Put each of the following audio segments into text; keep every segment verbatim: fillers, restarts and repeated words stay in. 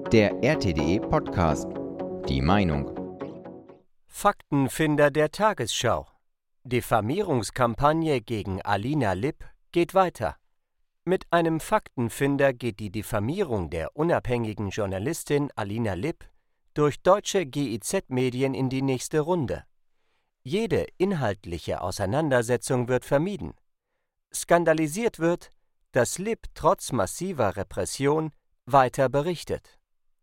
Der R T D E-Podcast. Die Meinung. Faktenfinder der Tagesschau. Diffamierungskampagne gegen Alina Lipp geht weiter. Mit einem Faktenfinder geht die Diffamierung der unabhängigen Journalistin Alina Lipp durch deutsche G E Z-Medien in die nächste Runde. Jede inhaltliche Auseinandersetzung wird vermieden. Skandalisiert wird, dass Lipp trotz massiver Repression weiter berichtet.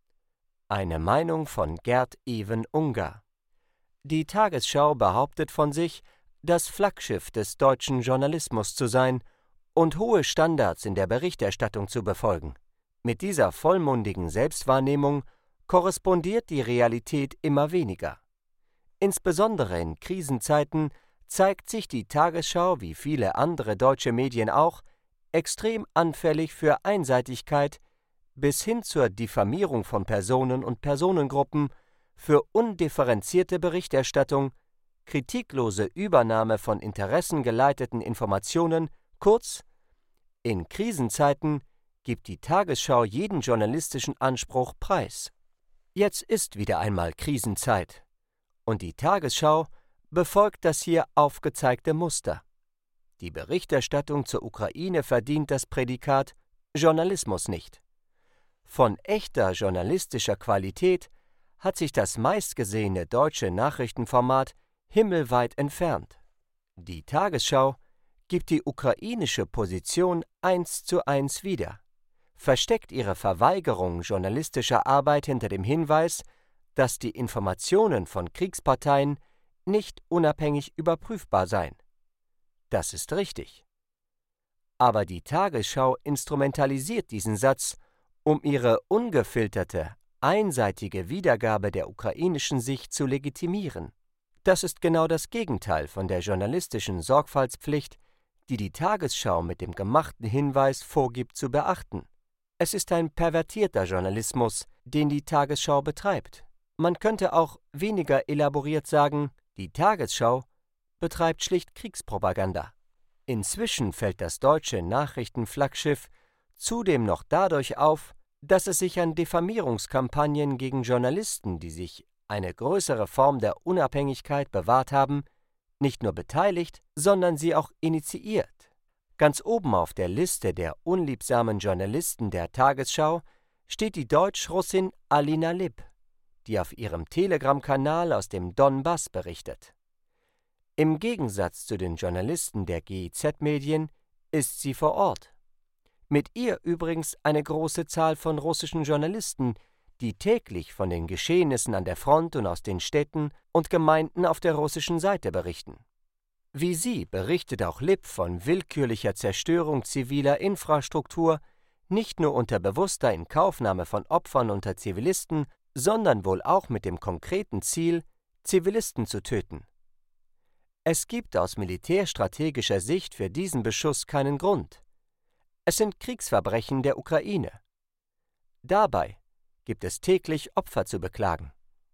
Eine Meinung von Gerd-Even Unger. Die Tagesschau behauptet von sich, das Flaggschiff des deutschen Journalismus zu sein und hohe Standards in der Berichterstattung zu befolgen. Mit dieser vollmundigen Selbstwahrnehmung korrespondiert die Realität immer weniger. Insbesondere in Krisenzeiten zeigt sich die Tagesschau, wie viele andere deutsche Medien auch, extrem anfällig für Einseitigkeit bis hin zur Diffamierung von Personen und Personengruppen, für undifferenzierte Berichterstattung, kritiklose Übernahme von interessengeleiteten Informationen, kurz, in Krisenzeiten gibt die Tagesschau jeden journalistischen Anspruch preis. Jetzt ist wieder einmal Krisenzeit und die Tagesschau befolgt das hier aufgezeigte Muster. Die Berichterstattung zur Ukraine verdient das Prädikat Journalismus nicht. Von echter journalistischer Qualität hat sich das meistgesehene deutsche Nachrichtenformat himmelweit entfernt. Die Tagesschau gibt die ukrainische Position eins zu eins wieder, versteckt ihre Verweigerung journalistischer Arbeit hinter dem Hinweis, dass die Informationen von Kriegsparteien nicht unabhängig überprüfbar seien. Das ist richtig. Aber die Tagesschau instrumentalisiert diesen Satz, um ihre ungefilterte, einseitige Wiedergabe der ukrainischen Sicht zu legitimieren. Das ist genau das Gegenteil von der journalistischen Sorgfaltspflicht, die die Tagesschau mit dem gemachten Hinweis vorgibt zu beachten. Es ist ein pervertierter Journalismus, den die Tagesschau betreibt. Man könnte auch weniger elaboriert sagen, die Tagesschau betreibt schlicht Kriegspropaganda. Inzwischen fällt das deutsche Nachrichtenflaggschiff zudem noch dadurch auf, dass es sich an Diffamierungskampagnen gegen Journalisten, die sich eine größere Form der Unabhängigkeit bewahrt haben, nicht nur beteiligt, sondern sie auch initiiert. Ganz oben auf der Liste der unliebsamen Journalisten der Tagesschau steht die Deutsch-Russin Alina Lipp, die auf ihrem Telegram-Kanal aus dem Donbass berichtet. Im Gegensatz zu den Journalisten der G E Z-Medien ist sie vor Ort. Mit ihr übrigens eine große Zahl von russischen Journalisten, die täglich von den Geschehnissen an der Front und aus den Städten und Gemeinden auf der russischen Seite berichten. Wie sie berichtet auch Lipp von willkürlicher Zerstörung ziviler Infrastruktur, nicht nur unter bewusster Inkaufnahme von Opfern unter Zivilisten, sondern wohl auch mit dem konkreten Ziel, Zivilisten zu töten. Es gibt aus militärstrategischer Sicht für diesen Beschuss keinen Grund. Es sind Kriegsverbrechen der Ukraine. Dabei gibt es täglich Opfer zu beklagen.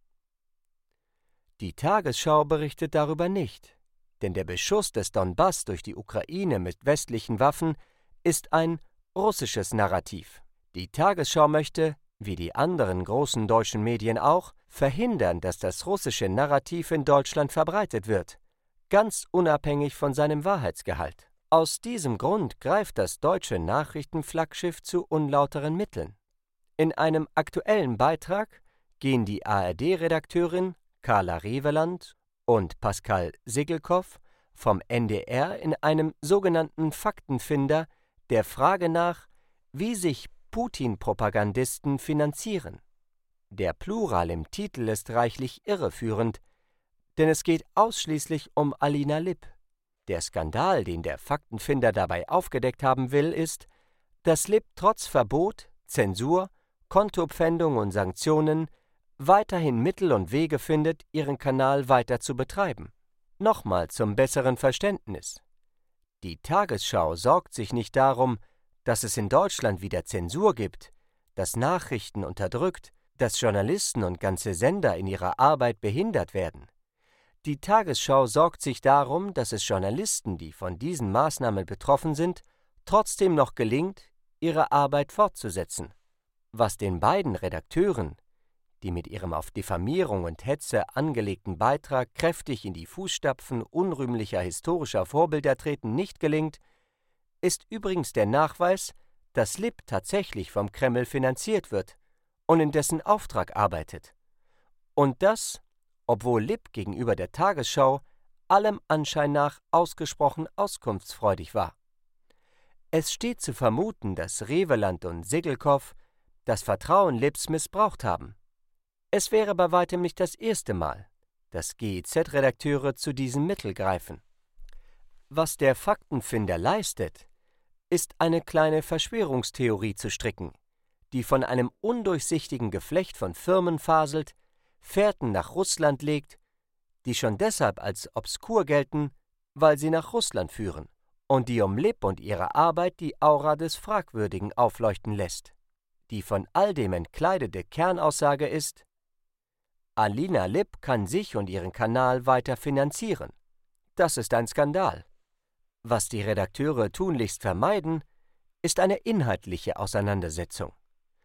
Die Tagesschau berichtet darüber nicht, denn der Beschuss des Donbass durch die Ukraine mit westlichen Waffen ist ein russisches Narrativ. Die Tagesschau möchte, wie die anderen großen deutschen Medien auch, verhindern, dass das russische Narrativ in Deutschland verbreitet wird, ganz unabhängig von seinem Wahrheitsgehalt. Aus diesem Grund greift das deutsche Nachrichtenflaggschiff zu unlauteren Mitteln. In einem aktuellen Beitrag gehen die A R D-Redakteurin Carla Reveland und Pascal Sigelkow vom N D R in einem sogenannten Faktenfinder der Frage nach, wie sich Putin-Propagandisten finanzieren. Der Plural im Titel ist reichlich irreführend, denn es geht ausschließlich um Alina Lipp. Der Skandal, den der Faktenfinder dabei aufgedeckt haben will, ist, dass Lipp trotz Verbot, Zensur, Kontopfändung und Sanktionen weiterhin Mittel und Wege findet, ihren Kanal weiter zu betreiben. Nochmal zum besseren Verständnis. Die Tagesschau sorgt sich nicht darum, dass es in Deutschland wieder Zensur gibt, dass Nachrichten unterdrückt, dass Journalisten und ganze Sender in ihrer Arbeit behindert werden. Die Tagesschau sorgt sich darum, dass es Journalisten, die von diesen Maßnahmen betroffen sind, trotzdem noch gelingt, ihre Arbeit fortzusetzen. Was den beiden Redakteuren, die mit ihrem auf Diffamierung und Hetze angelegten Beitrag kräftig in die Fußstapfen unrühmlicher historischer Vorbilder treten, nicht gelingt, ist übrigens der Nachweis, dass Lip tatsächlich vom Kreml finanziert wird und in dessen Auftrag arbeitet. Und das, obwohl Lip gegenüber der Tagesschau allem Anschein nach ausgesprochen auskunftsfreudig war. Es steht zu vermuten, dass Reveland und Segelkow das Vertrauen Lips missbraucht haben. Es wäre bei weitem nicht das erste Mal, dass G E Z-Redakteure zu diesem Mittel greifen. Was der Faktenfinder leistet, ist eine kleine Verschwörungstheorie zu stricken, die von einem undurchsichtigen Geflecht von Firmen faselt, Fährten nach Russland legt, die schon deshalb als obskur gelten, weil sie nach Russland führen und die um Lip und ihre Arbeit die Aura des Fragwürdigen aufleuchten lässt. Die von all dem entkleidete Kernaussage ist: Alina Lip kann sich und ihren Kanal weiter finanzieren. Das ist ein Skandal. Was die Redakteure tunlichst vermeiden, ist eine inhaltliche Auseinandersetzung.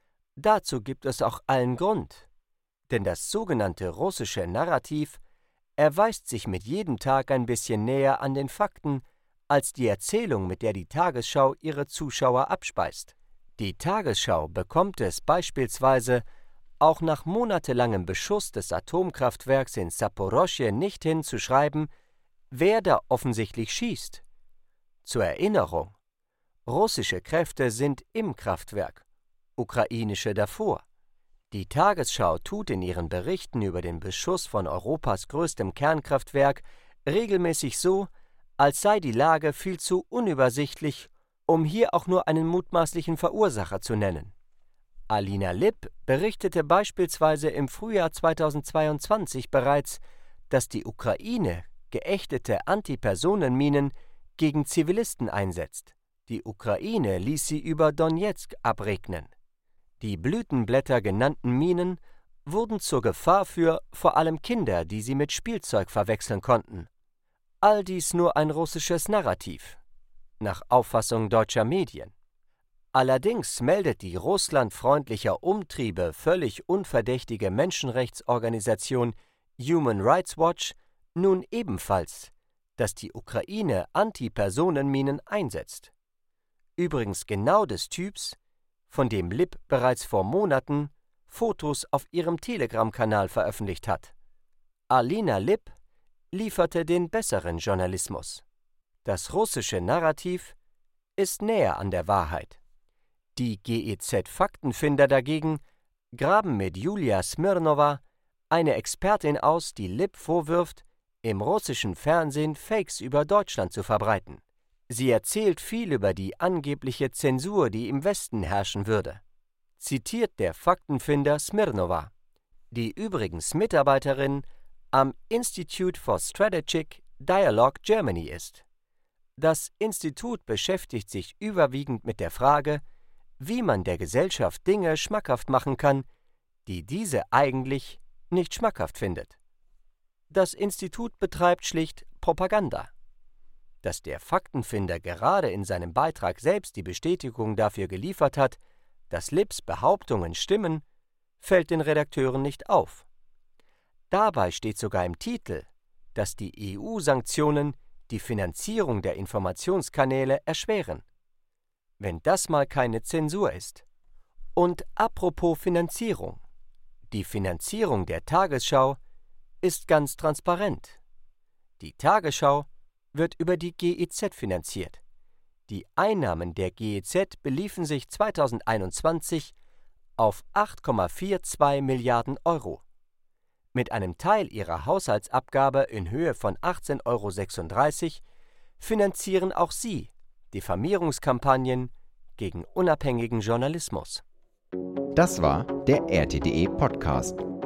Dazu gibt es auch allen Grund, denn das sogenannte russische Narrativ erweist sich mit jedem Tag ein bisschen näher an den Fakten als die Erzählung, mit der die Tagesschau ihre Zuschauer abspeist. Die Tagesschau bekommt es beispielsweise auch nach monatelangem Beschuss des Atomkraftwerks in Saporoschje nicht hin zu schreiben, wer da offensichtlich schießt. Zur Erinnerung: Russische Kräfte sind im Kraftwerk, ukrainische davor. Die Tagesschau tut in ihren Berichten über den Beschuss von Europas größtem Kernkraftwerk regelmäßig so, als sei die Lage viel zu unübersichtlich, um hier auch nur einen mutmaßlichen Verursacher zu nennen. Alina Lip berichtete beispielsweise im Frühjahr zweitausendzweiundzwanzig bereits, dass die Ukraine geächtete Antipersonenminen gegen Zivilisten einsetzt. Die Ukraine ließ sie über Donezk abregnen. Die Blütenblätter genannten Minen wurden zur Gefahr für vor allem Kinder, die sie mit Spielzeug verwechseln konnten. All dies nur ein russisches Narrativ, nach Auffassung deutscher Medien. Allerdings meldet die russlandfreundlicher Umtriebe völlig unverdächtige Menschenrechtsorganisation Human Rights Watch nun ebenfalls, dass die Ukraine Antipersonenminen einsetzt. Übrigens genau des Typs, von dem Lip bereits vor Monaten Fotos auf ihrem Telegram-Kanal veröffentlicht hat. Alina Lip lieferte den besseren Journalismus. Das russische Narrativ ist näher an der Wahrheit. Die G E Z-Faktenfinder dagegen graben mit Julia Smirnova eine Expertin aus, die Lip vorwirft, im russischen Fernsehen Fakes über Deutschland zu verbreiten. Sie erzählt viel über die angebliche Zensur, die im Westen herrschen würde. Zitiert der Faktenfinder Smirnova, die übrigens Mitarbeiterin am Institute for Strategic Dialogue Germany ist. Das Institut beschäftigt sich überwiegend mit der Frage, wie man der Gesellschaft Dinge schmackhaft machen kann, die diese eigentlich nicht schmackhaft findet. Das Institut betreibt schlicht Propaganda. Dass der Faktenfinder gerade in seinem Beitrag selbst die Bestätigung dafür geliefert hat, dass Lips Behauptungen stimmen, fällt den Redakteuren nicht auf. Dabei steht sogar im Titel, dass die E U-Sanktionen die Finanzierung der Informationskanäle erschweren. Wenn das mal keine Zensur ist. Und apropos Finanzierung. Die Finanzierung der Tagesschau ist ganz transparent. Die Tagesschau wird über die G E Z finanziert. Die Einnahmen der G E Z beliefen sich zweitausendeinundzwanzig auf acht Komma zweiundvierzig Milliarden Euro. Mit einem Teil ihrer Haushaltsabgabe in Höhe von achtzehn Euro sechsunddreißig finanzieren auch sie Diffamierungskampagnen gegen unabhängigen Journalismus. Das war der R T D E Podcast.